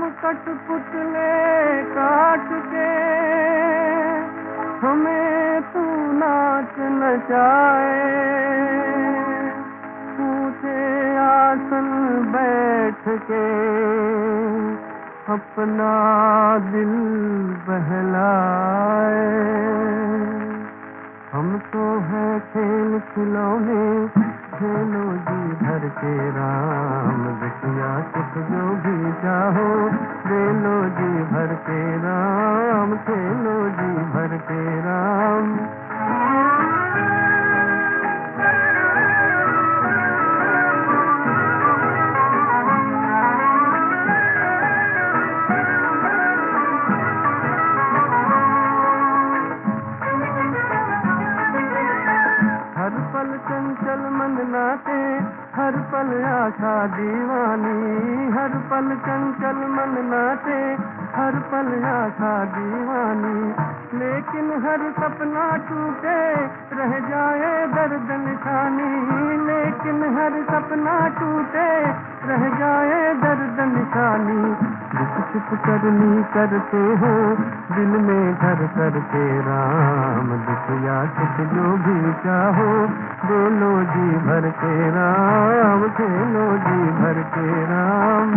कठपुतले काट के हमें तू नाच नचाए, ऊंचे आसन बैठ के अपना दिल बहलाए। हम तो हैं खेल खिलौने, खेलो जी भर के राम, बिटिया सुख जो भी चाहो दे लो जी भर के राम, खेलो जी भर के राम। हर पल चंचल मन नाचे, हर पल आशा दीवानी, हर पल चंचल मन नाचे, हर पल आशा दीवानी। लेकिन हर सपना टूटे रह जाए दर्द निशानी, लेकिन हर सपना टूटे रह जाए दर्द निशानी। दुख चुप करनी करते हो दिल में घर करके राम, दुख या सुख जो भी चाहो दे लो जी भर के राम, खेलो जी भर के राम।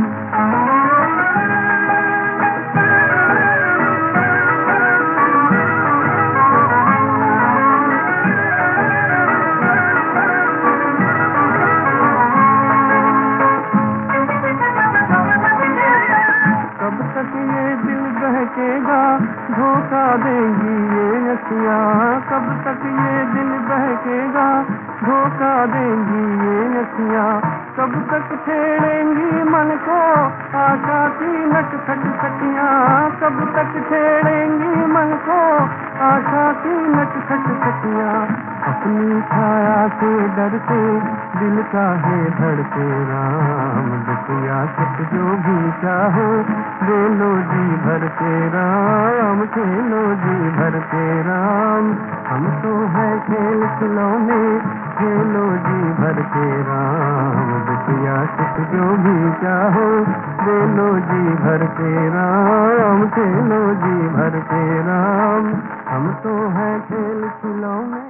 कब तक ये दिल बहकेगा, धोखा देंगी ये अखियाँ, कब तक ये दिल बहकेगा, धोखा देंगी ये अखियाँ। कब तक छेड़ेंगी मन को आशा की नटखट सखियाँ, कब तक छेड़ेंगी मन को आशा की नटखट सखियाँ। अपनी छाया से डरते दिल का है धड़के राम, दुखिया सुख जो भी चाहो दे लो जी भर के राम, खेलो जी भर के राम। हम तो है खेल खिलौने, खेलो जी भर के राम, दुखिया सुख जो भी चाहो दे लो जी भर के राम, खेलो जी भर के राम। हम तो है खेल खिलौने।